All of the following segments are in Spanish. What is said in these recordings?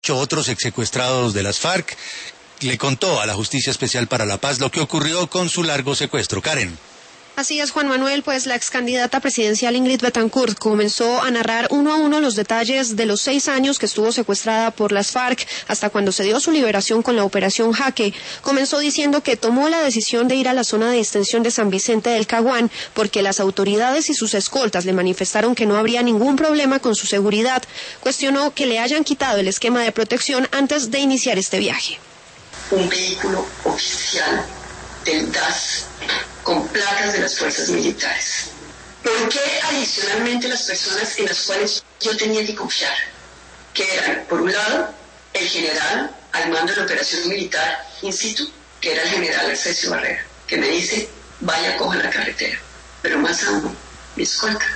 otros exsecuestrados de las FARC, le contó a la Justicia Especial para la Paz lo que ocurrió con su largo secuestro. Karen. Así es, Juan Manuel, pues la excandidata presidencial Ingrid Betancourt comenzó a narrar uno a uno los detalles de los 6 años que estuvo secuestrada por las FARC hasta cuando se dio su liberación con la Operación Jaque. Comenzó diciendo que tomó la decisión de ir a la zona de extensión de San Vicente del Caguán porque las autoridades y sus escoltas le manifestaron que no habría ningún problema con su seguridad. Cuestionó que le hayan quitado el esquema de protección antes de iniciar este viaje. Un vehículo oficial del DAS con placas de las fuerzas militares. ¿Por qué adicionalmente las personas en las cuales yo tenía que confiar? Que eran, por un lado, el general al mando de la operación militar in situ, que era el general Arcesio Barrera, que me dice, vaya, coja la carretera. Pero más aún, mi escolta.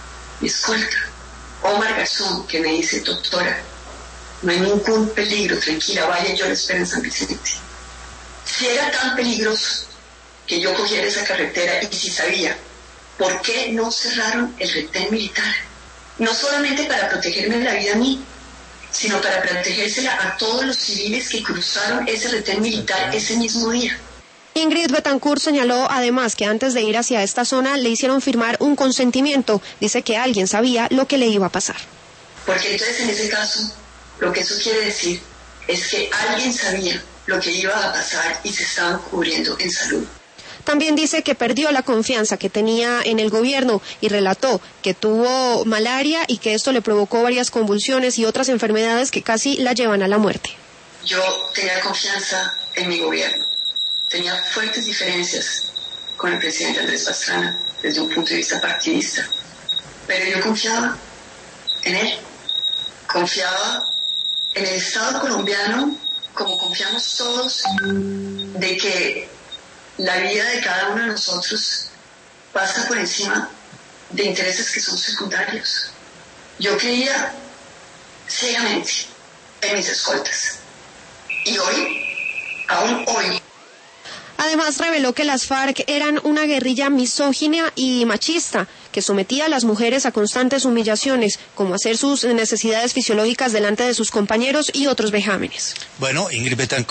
Omar Garzón, que me dice, doctora, no hay ningún peligro, tranquila, vaya, yo la espero en San Vicente. Si era tan peligroso que yo cogiera esa carretera y si sabía, ¿por qué no cerraron el retén militar? No solamente para protegerme la vida a mí, sino para protegérsela a todos los civiles que cruzaron ese retén militar ese mismo día. Ingrid Betancourt señaló además que antes de ir hacia esta zona le hicieron firmar un consentimiento. Dice que alguien sabía lo que le iba a pasar. Porque entonces en ese caso, lo que eso quiere decir es que alguien sabía lo que iba a pasar y se estaban cubriendo en salud. También dice que perdió la confianza que tenía en el gobierno y relató que tuvo malaria y que esto le provocó varias convulsiones y otras enfermedades que casi la llevan a la muerte. Yo tenía confianza en mi gobierno. Tenía fuertes diferencias con el presidente Andrés Pastrana desde un punto de vista partidista. Pero yo confiaba en él. Confiaba en el Estado colombiano como confiamos todos de que la vida de cada uno de nosotros pasa por encima de intereses que son secundarios. Yo creía ciegamente en mis escoltas. Y hoy, aún hoy. Además reveló que las FARC eran una guerrilla misógina y machista que sometía a las mujeres a constantes humillaciones, como hacer sus necesidades fisiológicas delante de sus compañeros y otros vejámenes. Bueno, Ingrid Betancourt